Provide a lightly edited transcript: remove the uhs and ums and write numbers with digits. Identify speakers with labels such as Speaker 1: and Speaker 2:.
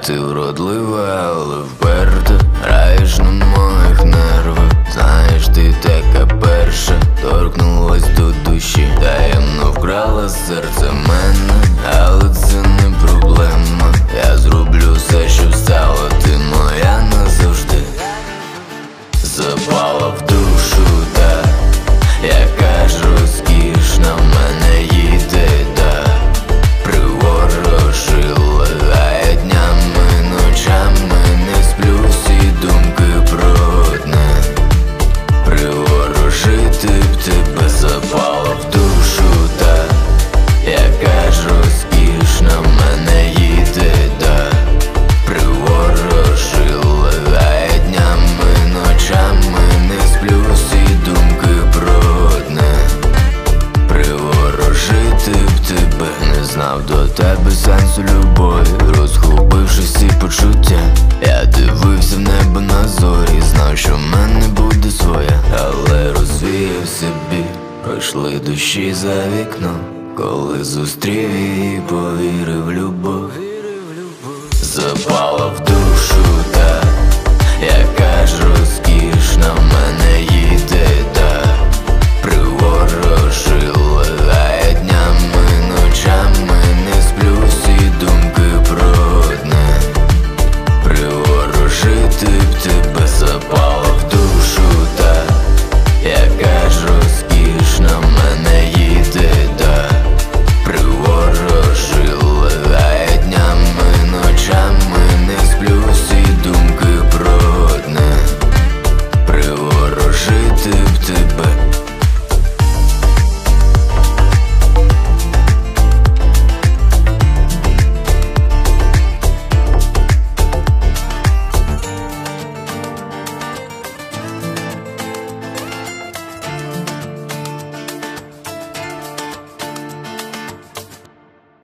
Speaker 1: Ти вродлива, але вперта, граєш на моїх нервах. Знаєш, ти така перша, торкнулась до душі, таємно вкрала серце мене, але це не проблема. Я зроблю все, щоб стала ти моя назавжди. Запала в душу, та яка ж розкішна в мене їде, та приворожила, а я днями, ночами не сплю, всі думки про одне. Приворожити б тебе. Запала в душу, та яка ж розкішна в мене їде, та приворожила, а я днями, ночами не сплю, всі думки про одне. Приворожити б тебе. Не знав до тебе сенсу любові, розхопивши всі почуття. Я дивився в небо на зорі, знав, що в мене буде своя, але розвіяв собі, пройшли душі за вікном. Коли зустрів її, повірив в любов. Запала в душу, та яка ж розкішна в мене є.